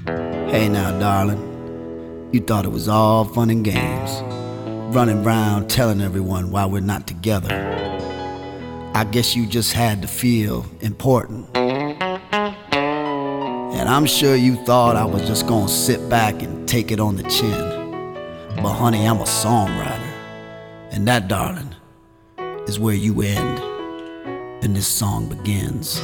Hey now, darling, you thought it was all fun and games, running around telling everyone why we're not together. I guess you just had to feel important. And I'm sure you thought I was just gonna sit back and take it on the chin. But honey, I'm a songwriter, and that, darling, is where you end and this song begins.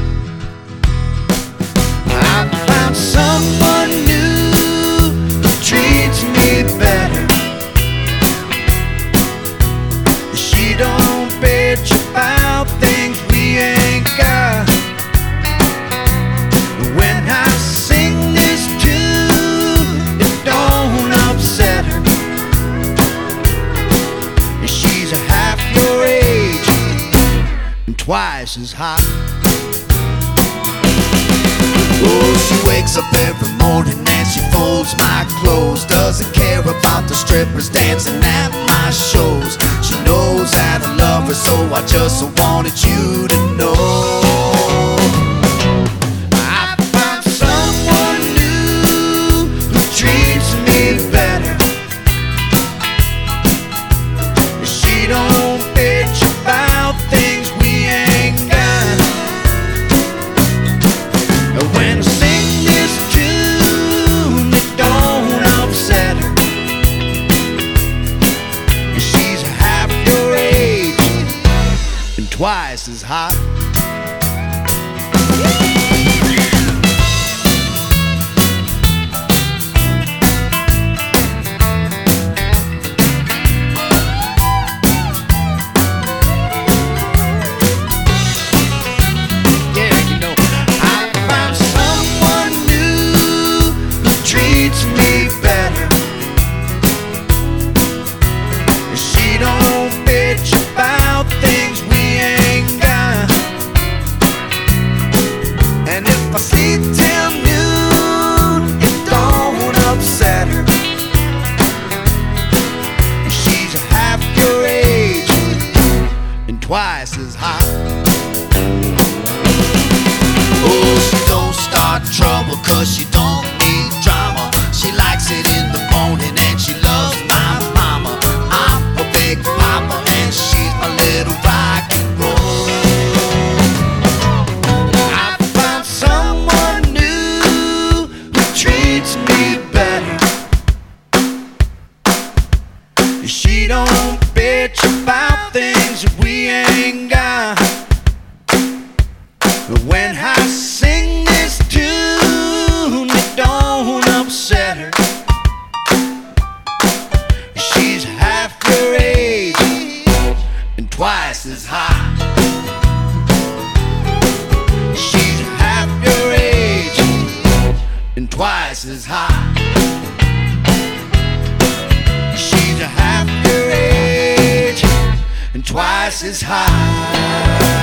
I found someone new who treats me better. She don't bitch about things we ain't got. When I sing this tune, it don't upset her. She's half your age and twice as hot. Oh, she wakes up every morning and she folds my clothes. Doesn't care about the strippers dancing at my shows. She knows that I love her, so I just wanted you to know. I found someone new who treats me better. She don't bitch about things we ain't got. When I sing this tune, it don't upset her. She's half your age and twice as hot. If I sleep till noon, it don't upset her. She's half your age and twice as hot. Oh, she don't start trouble 'cause she don't need drama. She likes it in the morning and she loves my mama. I'm a big papa and she's my little rock and roll. She don't bitch about things that we ain't got. When I sing this tune, it don't upset her. She's half your age and twice as hot. She's half your age and twice as hot. She's half your age and twice as high.